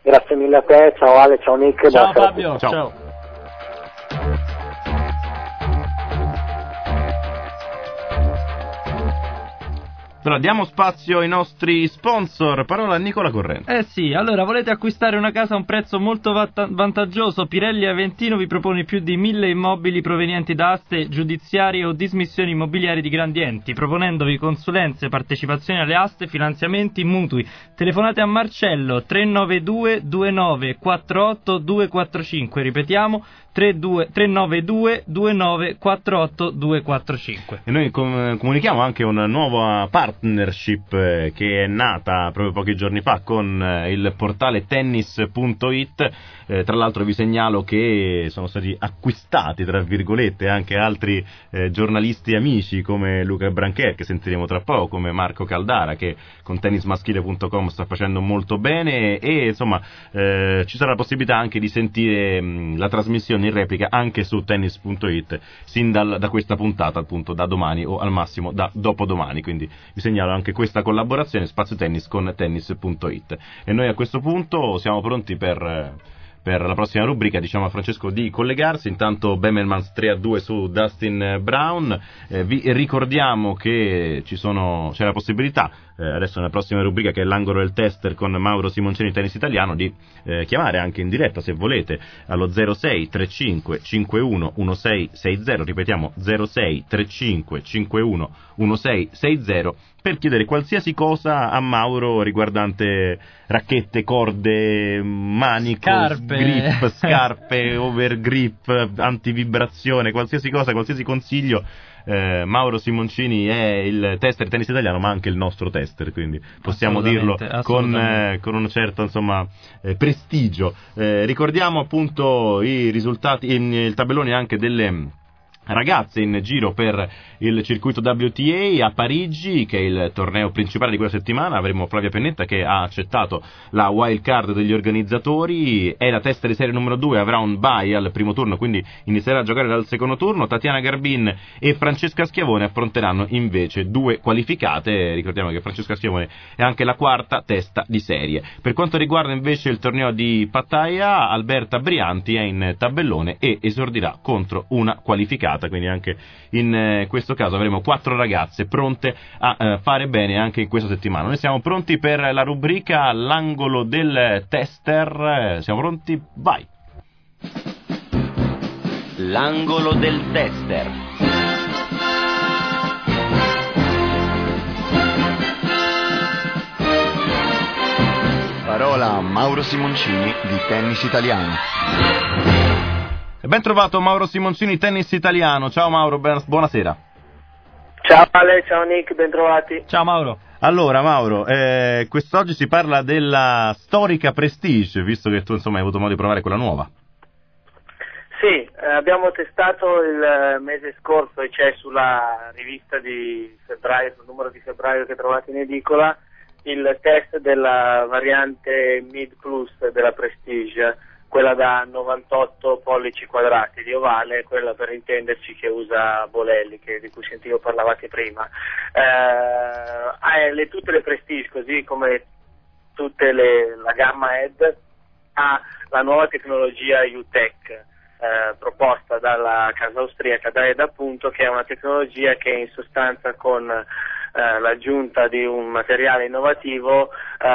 Grazie mille a te, ciao Ale, ciao Nick. Ciao Fabio, ciao. Allora, diamo spazio ai nostri sponsor. Parola a Nicola Corrente. Sì, allora, volete acquistare una casa a un prezzo molto vantaggioso? Pirelli Aventino vi propone più di 1000 immobili provenienti da aste giudiziarie o dismissioni immobiliari di grandi enti, proponendovi consulenze, partecipazioni alle aste, finanziamenti, mutui. Telefonate a Marcello 392 29 48 245, ripetiamo 392 29 48 245. E noi comunichiamo anche una nuova partnership che è nata proprio pochi giorni fa con il portale tennis.it. Tra l'altro vi segnalo che sono stati acquistati, tra virgolette, anche altri giornalisti amici come Luca Brancher, che sentiremo tra poco, come Marco Caldara, che con tennismaschile.com sta facendo molto bene, e insomma ci sarà la possibilità anche di sentire la trasmissione in replica anche su tennis.it sin da questa puntata, appunto da domani o al massimo da dopodomani. Quindi vi segnalo anche questa collaborazione Spazio Tennis con tennis.it. E noi a questo punto siamo pronti per la prossima rubrica. Diciamo a Francesco di collegarsi. Intanto Bemelmans 3-2 su Dustin Brown. Vi ricordiamo che c'è la possibilità adesso nella prossima rubrica, che è l'angolo del tester con Mauro Simoncini Tennis Italiano, di chiamare anche in diretta, se volete, allo 06 35 51 1660, ripetiamo 06 35 51 1660, per chiedere qualsiasi cosa a Mauro riguardante racchette, corde, manico, grip, scarpe, overgrip, antivibrazione, qualsiasi cosa, qualsiasi consiglio. Mauro Simoncini è il tester tennis italiano, ma anche il nostro tester, quindi possiamo dirlo con un certo, insomma, prestigio. Ricordiamo appunto i risultati, il tabellone anche delle ragazze in giro per il circuito WTA a Parigi, che è il torneo principale di quella settimana. Avremo Flavia Pennetta, che ha accettato la wild card degli organizzatori, è la testa di serie numero 2, avrà un bye al primo turno, quindi inizierà a giocare dal secondo turno. Tatiana Garbin e Francesca Schiavone affronteranno invece due qualificate. Ricordiamo che Francesca Schiavone è anche la quarta testa di serie. Per quanto riguarda invece il torneo di Pattaya, Alberta Brianti è in tabellone e esordirà contro una qualificata. Quindi anche in questo caso avremo 4 ragazze pronte a fare bene anche in questa settimana. Noi siamo pronti per la rubrica l'angolo del tester. Siamo pronti? Vai! L'angolo del tester. Parola a Mauro Simoncini di Tennis Italiano. Ben trovato Mauro Simoncini, Tennis Italiano. Ciao Mauro, buonasera. Ciao Ale, ciao Nick, ben trovati. Ciao Mauro. Allora Mauro, quest'oggi si parla della storica Prestige, visto che tu insomma hai avuto modo di provare quella nuova. Sì, abbiamo testato il mese scorso, e c'è sulla rivista di febbraio, sul numero di febbraio che trovate in edicola, il test della variante Mid Plus della Prestige, quella da 98 pollici quadrati di ovale, quella per intenderci che usa Bolelli, di cui sentivo parlavate prima. Tutte le Prestige, così come tutte la gamma ED, ha la nuova tecnologia UTEC, proposta dalla casa austriaca DAED, appunto, che è una tecnologia che in sostanza con l'aggiunta di un materiale innovativo,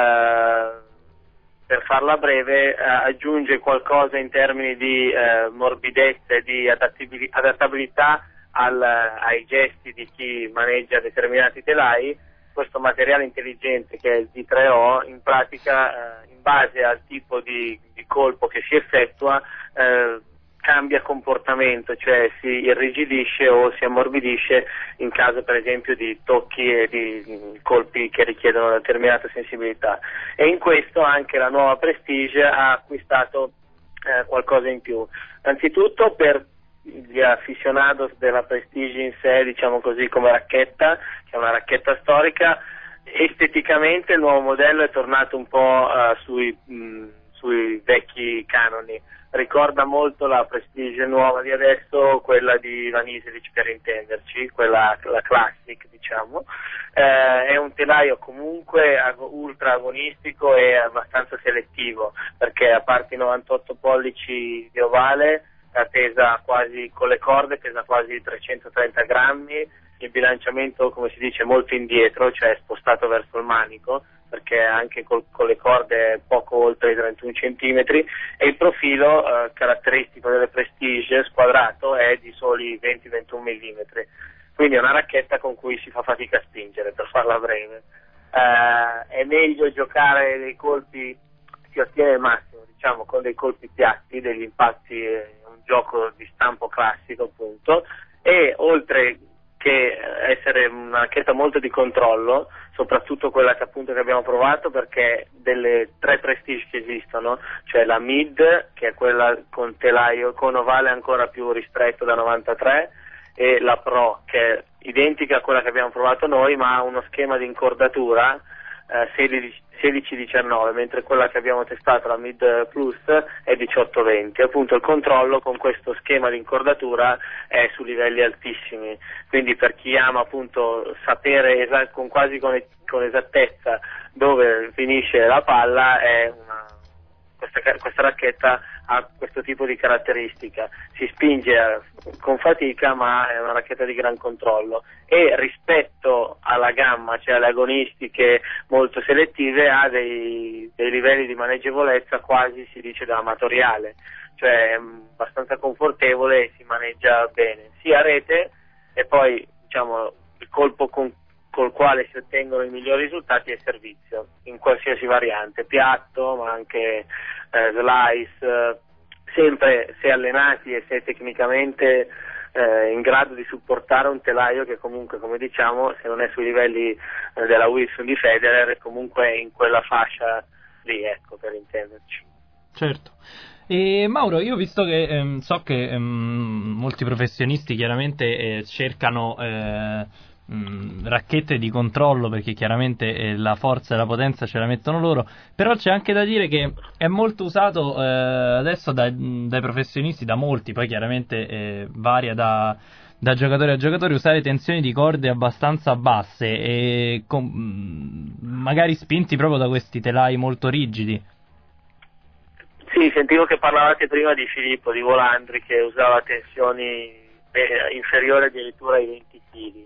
per farla breve, aggiunge qualcosa in termini di morbidezza e di adattabilità ai gesti di chi maneggia determinati telai. Questo materiale intelligente, che è il D3O, in pratica, in base al tipo di colpo che si effettua, cambia comportamento, cioè si irrigidisce o si ammorbidisce in caso per esempio di tocchi e di colpi che richiedono una determinata sensibilità. E in questo anche la nuova Prestige ha acquistato qualcosa in più. Anzitutto per gli aficionados della Prestige in sé, diciamo così, come racchetta, che è una racchetta storica, esteticamente il nuovo modello è tornato un po' sui vecchi canoni. Ricorda molto la Prestige nuova di adesso, quella di Vanisevich per intenderci, la classic diciamo. È un telaio comunque ultra agonistico e abbastanza selettivo, perché a parte i 98 pollici di ovale pesa quasi, con le corde pesa quasi 330 grammi, il bilanciamento come si dice molto indietro, cioè spostato verso il manico, perché anche con le corde è poco oltre i 31 centimetri, e il profilo caratteristico delle Prestige squadrato è di soli 20-21 millimetri, quindi è una racchetta con cui si fa fatica a spingere, per farla breve. È meglio giocare dei colpi, si ottiene il massimo diciamo con dei colpi piatti, degli impatti, un gioco di stampo classico appunto, e oltre che essere una racchetta molto di controllo, soprattutto quella che appunto che abbiamo provato, perché delle 3 Prestige che esistono, cioè la Mid, che è quella con telaio con ovale ancora più ristretto da 93, e la Pro, che è identica a quella che abbiamo provato noi, ma ha uno schema di incordatura 16-19, mentre quella che abbiamo testato, la Mid Plus, è 18-20. Appunto il controllo con questo schema di incordatura è su livelli altissimi, quindi per chi ama appunto sapere con esattezza dove finisce la palla, questa racchetta ha questo tipo di caratteristica, si spinge con fatica ma è una racchetta di gran controllo, e rispetto alla gamma, cioè alle agonistiche molto selettive, ha dei livelli di maneggevolezza quasi, si dice, da amatoriale, cioè è abbastanza confortevole e si maneggia bene sia a rete, e poi diciamo il colpo col quale si ottengono i migliori risultati è servizio, in qualsiasi variante, piatto ma anche slice, sempre se allenati e se tecnicamente in grado di supportare un telaio che comunque, come diciamo, se non è sui livelli della Wilson di Federer, è comunque in quella fascia lì, ecco, per intenderci. Certo. E Mauro, io ho visto che so che molti professionisti chiaramente cercano racchette di controllo, perché chiaramente la forza e la potenza ce la mettono loro, però c'è anche da dire che è molto usato adesso dai professionisti, da molti, poi chiaramente varia da giocatore a giocatore, usare tensioni di corde abbastanza basse e magari spinti proprio da questi telai molto rigidi. Sì, sentivo che parlavate prima di Filippo, di Volandri, che usava tensioni inferiori addirittura ai 20 kg.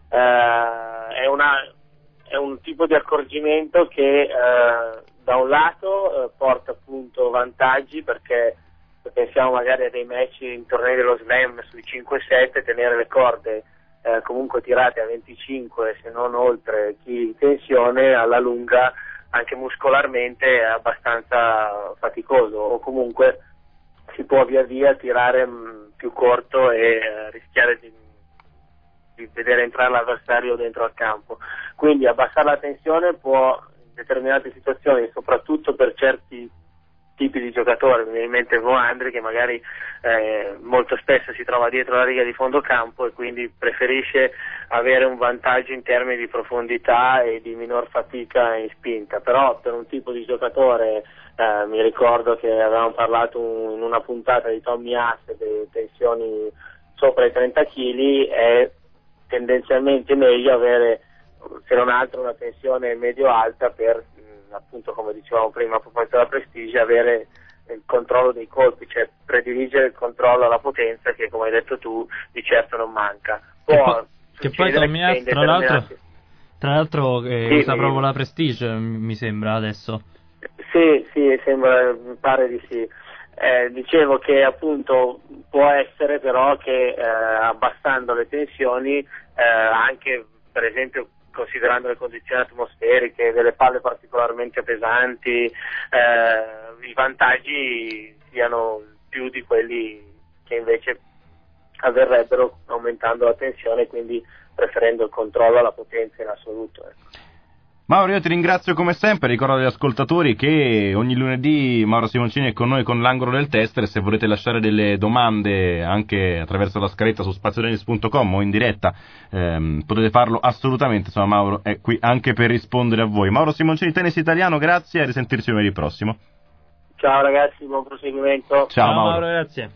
È un tipo di accorgimento che da un lato porta appunto vantaggi, perché se pensiamo magari a dei match in tornei dello slam sui 5-7, tenere le corde comunque tirate a 25 se non oltre kg di tensione alla lunga anche muscolarmente è abbastanza faticoso, o comunque si può via via tirare più corto e rischiare di vedere entrare l'avversario dentro al campo. Quindi abbassare la tensione può, in determinate situazioni, soprattutto per certi tipi di giocatori, mi viene in mente Voandri, che magari molto spesso si trova dietro la riga di fondo campo e quindi preferisce avere un vantaggio in termini di profondità e di minor fatica in spinta. Però per un tipo di giocatore, mi ricordo che avevamo parlato in una puntata di Tommy Haas delle tensioni sopra i 30 kg, è tendenzialmente meglio avere, se non altro, una tensione medio-alta per, appunto, come dicevamo prima a proposito della Prestige, avere il controllo dei colpi, cioè prediligere il controllo alla potenza, che come hai detto tu di certo non manca. Che poi Tommy Haas tra l'altro usa proprio la Prestige, mi sembra adesso. Sì, mi pare di sì. Dicevo che appunto può essere però che abbassando le tensioni, anche per esempio considerando le condizioni atmosferiche, delle palle particolarmente pesanti, i vantaggi siano più di quelli che invece avverrebbero aumentando la tensione, quindi preferendo il controllo alla potenza in assoluto. Mauro, io ti ringrazio come sempre, ricordo agli ascoltatori che ogni lunedì Mauro Simoncini è con noi con l'angolo del tester, e se volete lasciare delle domande anche attraverso la scaletta su spaziotennis.com o in diretta potete farlo assolutamente, insomma Mauro è qui anche per rispondere a voi. Mauro Simoncini, Tennis Italiano, grazie, e a risentirci lunedì prossimo. Ciao ragazzi, buon proseguimento. Ciao Mauro, grazie.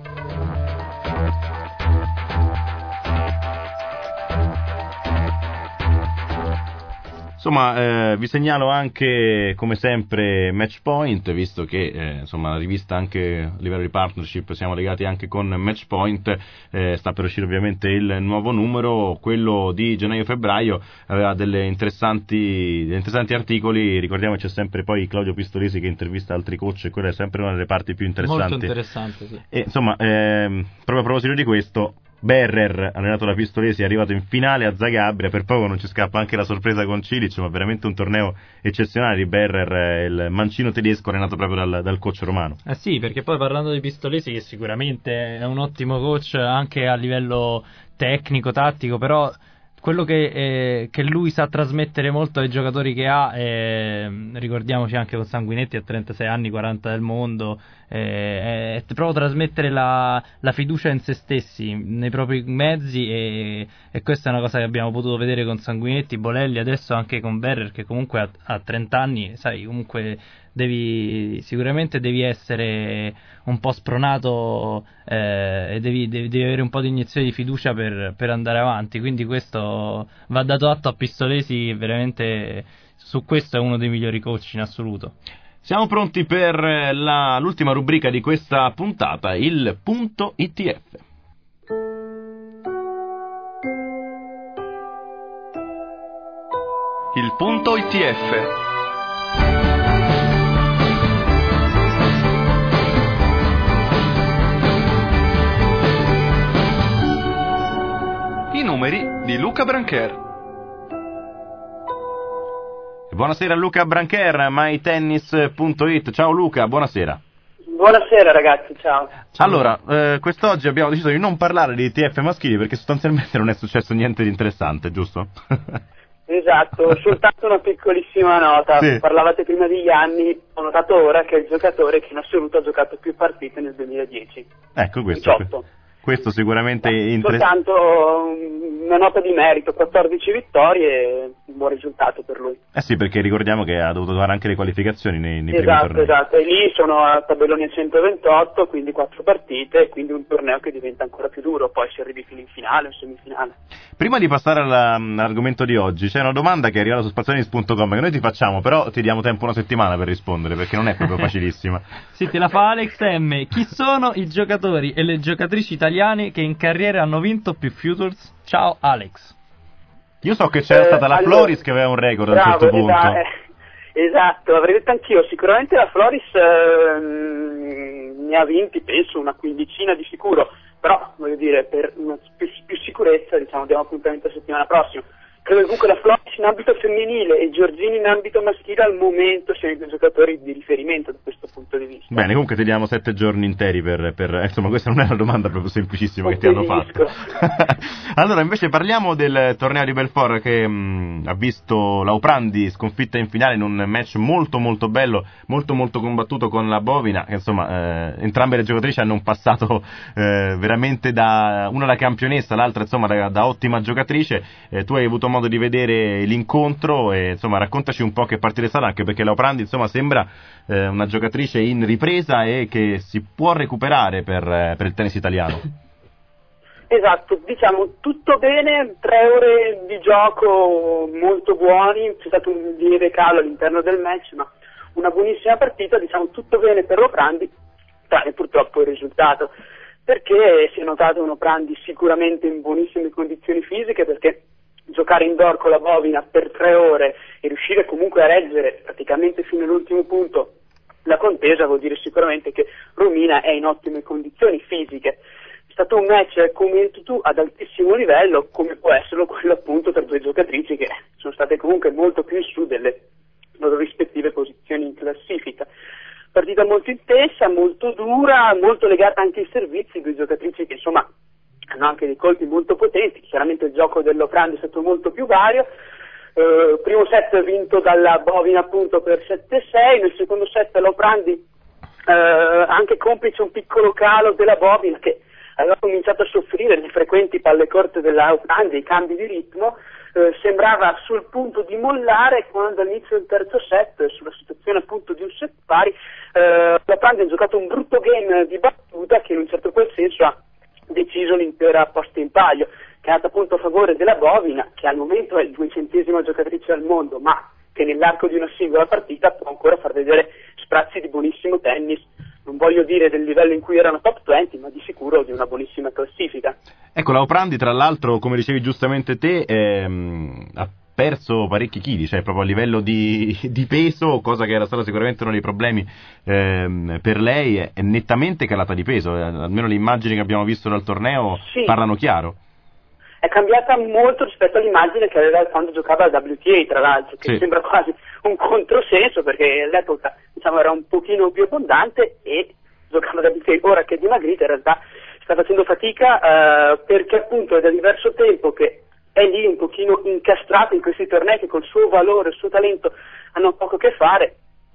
Insomma, vi segnalo anche, come sempre, Matchpoint, visto che insomma, la rivista anche a livello di partnership siamo legati anche con Matchpoint, sta per uscire ovviamente il nuovo numero, quello di gennaio-febbraio, aveva delle interessanti articoli, ricordiamo che c'è sempre poi Claudio Pistolesi che intervista altri coach e quella è sempre una delle parti più interessanti. Molto interessante, sì. E insomma, proprio a proposito di questo, Berrer, allenato da Pistolesi, è arrivato in finale a Zagabria, per poco non ci scappa anche la sorpresa con Cilic, ma veramente un torneo eccezionale di Berrer, il mancino tedesco allenato proprio dal coach romano. Sì, perché poi parlando di Pistolesi, che sicuramente è un ottimo coach anche a livello tecnico, tattico, però quello che lui sa trasmettere molto ai giocatori che ha, ricordiamoci anche con Sanguinetti a 36 anni, 40 del mondo, è proprio trasmettere la fiducia in se stessi, nei propri mezzi, e questa è una cosa che abbiamo potuto vedere con Sanguinetti, Bolelli, adesso anche con Berrer, che comunque ha 30 anni, sai, comunque sicuramente devi essere un po' spronato, e devi avere un po' di iniezione di fiducia per andare avanti, quindi questo va dato atto a Pistolesi, veramente su questo è uno dei migliori coach in assoluto. Siamo pronti per l'ultima rubrica di questa puntata, il punto ITF. Il punto ITF. I numeri di Luca Brancher. Buonasera Luca Brancher, mytennis.it. Ciao Luca, buonasera. Buonasera ragazzi, ciao. Allora, quest'oggi abbiamo deciso di non parlare di ITF maschili perché sostanzialmente non è successo niente di interessante, giusto? Esatto, soltanto una piccolissima nota. Sì. Parlavate prima di Ianni, ho notato ora che è il giocatore che in assoluto ha giocato più partite nel 2010. Ecco, questo sicuramente soltanto una nota di merito, 14 vittorie, un buon risultato per lui. Sì, perché ricordiamo che ha dovuto fare anche le qualificazioni nei primi tornei. Esatto, e lì sono a tabelloni a 128, quindi 4 partite, quindi un torneo che diventa ancora più duro, poi si arrivi fino in finale o semifinale. Prima di passare all'argomento di oggi, c'è una domanda che è arrivata su spazionews.com che noi ti facciamo, però ti diamo tempo una settimana per rispondere, perché non è proprio facilissima. Sì, te la fa Alex M. Chi sono i giocatori e le giocatrici italiane che in carriera hanno vinto più Futures? Ciao Alex. Io so che c'era stata la Floris che aveva un record a un certo punto. Esatto, avrei detto anch'io, sicuramente la Floris ne ha vinti, penso, una quindicina di sicuro, però voglio dire, per una più sicurezza, diciamo, diamo appuntamento la settimana prossima. Credo che comunque la Floris in ambito femminile e Giorgini in ambito maschile al momento siano i due giocatori di riferimento da questo punto di vista. Bene, comunque ti diamo 7 giorni interi per insomma, questa non è una domanda proprio semplicissima che ti hanno fatto. Allora, invece parliamo del torneo di Belfort che ha visto Lauprandi sconfitta in finale in un match molto molto bello, molto molto combattuto con la Bovina, che insomma entrambe le giocatrici hanno un passato veramente da una da campionessa, l'altra insomma da ottima giocatrice. Tu hai avuto modo di vedere l'incontro e insomma raccontaci un po' che partita è stata, anche perché Lauprandi insomma sembra una giocatrice in ripresa e che si può recuperare per il tennis italiano. Esatto, diciamo tutto bene, 3 ore di gioco molto buoni, c'è stato un lieve calo all'interno del match, ma una buonissima partita, diciamo tutto bene per Lauprandi, tranne purtroppo il risultato, perché si è notato Lauprandi sicuramente in buonissime condizioni fisiche, perché giocare indoor con la Bovina per 3 ore e riuscire comunque a reggere praticamente fino all'ultimo punto la contesa vuol dire sicuramente che Romina è in ottime condizioni fisiche. È stato un match, come hai detto tu, ad altissimo livello, come può esserlo quello appunto tra due giocatrici che sono state comunque molto più in su delle loro rispettive posizioni in classifica. Partita molto intensa, molto dura, molto legata anche ai servizi, due giocatrici che insomma hanno anche dei colpi molto potenti. Chiaramente il gioco del Lauprandi è stato molto più vario. Primo set vinto dalla Bovina appunto per 7-6, nel secondo set Lauprandi anche complice un piccolo calo della Bovina che aveva cominciato a soffrire di frequenti palle corte dell'Auckland, dei cambi di ritmo, sembrava sul punto di mollare quando all'inizio del terzo set, sulla situazione appunto di un set pari, l'Auckland ha giocato un brutto game di battuta che in un certo qual senso ha deciso l'intera posta in palio, che è andata appunto a favore della Bovina, che al momento è il 200ª giocatrice al mondo, ma che nell'arco di una singola partita può ancora far vedere sprazzi di buonissimo tennis. Non voglio dire del livello in cui erano top 20, ma di sicuro di una buonissima classifica. Ecco, Lauprandi, tra l'altro, come dicevi giustamente te, ha perso parecchi chili, cioè proprio a livello di peso, cosa che era stata sicuramente uno dei problemi per lei, è nettamente calata di peso, almeno le immagini che abbiamo visto dal torneo parlano chiaro. È cambiata molto rispetto all'immagine che aveva quando giocava al WTA, tra l'altro, che sembra quasi un controsenso, perché all'epoca era un pochino più abbondante e giocava al WTA. Ora che è dimagrita in realtà sta facendo fatica perché appunto è da diverso tempo che è lì un pochino incastrata in questi tornei che col suo valore, il suo talento hanno poco a che fare.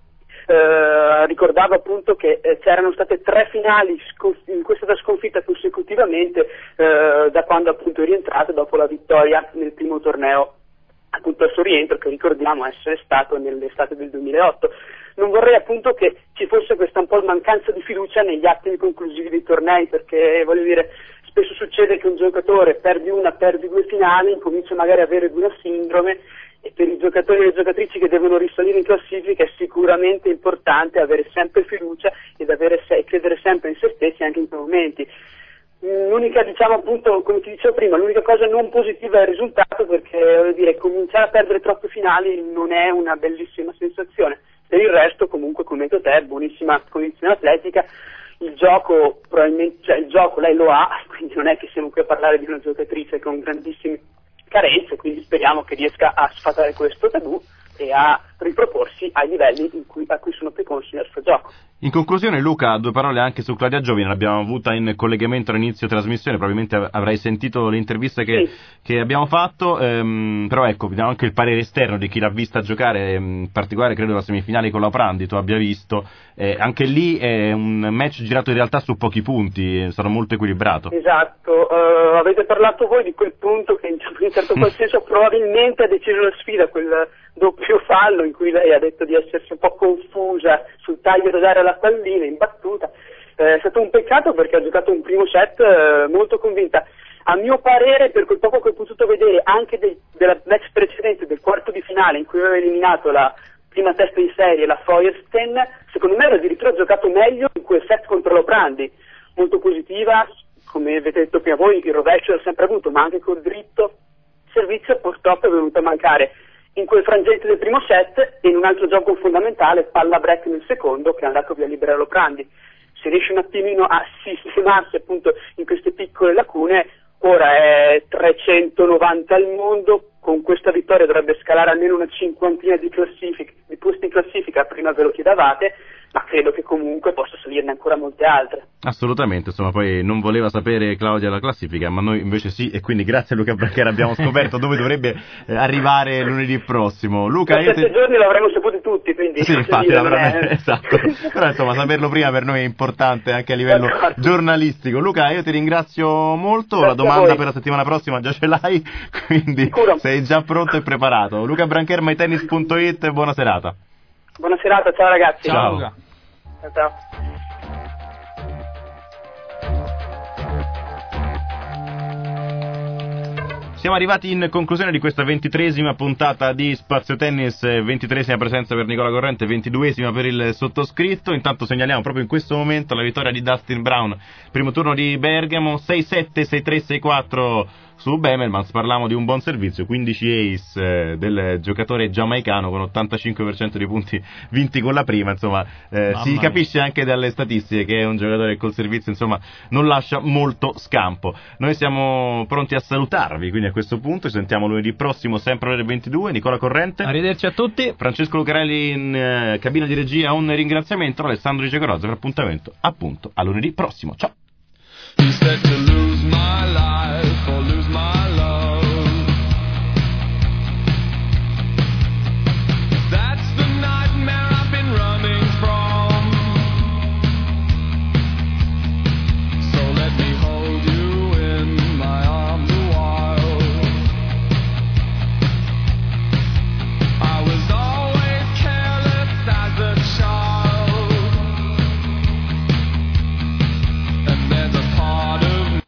Ricordavo appunto che c'erano state 3 finali in questa sconfitta consecutivamente da quando appunto è rientrato dopo la vittoria nel primo torneo appunto al suo rientro, che ricordiamo essere stato nell'estate del 2008. Non vorrei appunto che ci fosse questa un po' mancanza di fiducia negli attimi conclusivi dei tornei, perché voglio dire, spesso succede che un giocatore perdi 2 finali, incomincia magari a avere una sindrome, e per i giocatori e le giocatrici che devono risalire in classifica è sicuramente importante avere sempre fiducia ed credere sempre in se stessi anche in quei momenti. L'unica, appunto, come ti dicevo prima, l'unica cosa non positiva è il risultato, perché voglio dire, cominciare a perdere troppi finali non è una bellissima sensazione. Per il resto, comunque, come hai detto te, buonissima condizione atletica, il gioco probabilmente, il gioco lei lo ha, quindi non è che siamo qui a parlare di una giocatrice con grandissime carenze, quindi speriamo che riesca a sfatare questo tabù e a riproporsi ai livelli a cui sono preconsoni al suo gioco. In conclusione, Luca, 2 parole anche su Claudia Giovine, l'abbiamo avuta in collegamento all'inizio trasmissione, probabilmente avrai sentito l'intervista che abbiamo fatto, però ecco, vediamo anche il parere esterno di chi l'ha vista giocare, in particolare credo la semifinale con Lauprandi, tu abbia visto, anche lì è un match girato in realtà su pochi punti, è stato molto equilibrato. Esatto, avete parlato voi di quel punto che in un certo qual senso probabilmente ha deciso la sfida, quel doppio fallo in cui lei ha detto di essersi un po' confusa sul taglio da dare alla pallina in battuta. È stato un peccato perché ha giocato un primo set molto convinta. A mio parere, per quel poco che ho potuto vedere anche della match precedente, del quarto di finale in cui aveva eliminato la prima testa di serie, la Feuerstein, secondo me aveva addirittura giocato meglio in quel set contro Lauprandi, molto positiva, come avete detto prima voi, il rovescio l'ha sempre avuto, ma anche col dritto servizio purtroppo è venuto a mancare in quel frangente del primo set e in un altro gioco fondamentale, palla break nel secondo, che è andato via libera Lauprandi. Se riesce un attimino a sistemarsi appunto in queste piccole lacune, ora è 390 al mondo, con questa vittoria dovrebbe scalare almeno una 50ina di posti in classifica prima ve lo chiedavate, ma credo che comunque possa salirne ancora molte altre. Assolutamente, insomma, poi non voleva sapere Claudia la classifica, ma noi invece sì, e quindi grazie a Luca Branchera abbiamo scoperto dove dovrebbe arrivare lunedì prossimo. Luca, in 7 giorni l'avremmo saputo tutti, quindi sì, infatti, esatto. Però insomma, saperlo prima per noi è importante anche a livello giornalistico. Luca, io ti ringrazio molto, grazie. La domanda per la settimana prossima già ce l'hai, quindi sicuro. Sei già pronto e preparato. Luca Brancher, mytennis.it, buona serata. Buona serata, ciao ragazzi. Ciao Luca. Ciao. Siamo arrivati in conclusione di questa 23esima puntata di Spazio Tennis, 23esima presenza per Nicola Corrente, 22esima per il sottoscritto. Intanto segnaliamo proprio in questo momento la vittoria di Dustin Brown, primo turno di Bergamo, 6-7, 6-3, 6-4 su Bemelmans. Parliamo di un buon servizio, 15 ace del giocatore giamaicano con 85% di punti vinti con la prima, insomma si capisce anche dalle statistiche che è un giocatore che col servizio insomma non lascia molto scampo. Noi siamo pronti a salutarvi, quindi a questo punto ci sentiamo lunedì prossimo sempre alle 22. Nicola Corrente, arrivederci a tutti. Francesco Lucarelli in cabina di regia, un ringraziamento. Alessandro Di Cegorozza per appuntamento appunto a lunedì prossimo, ciao.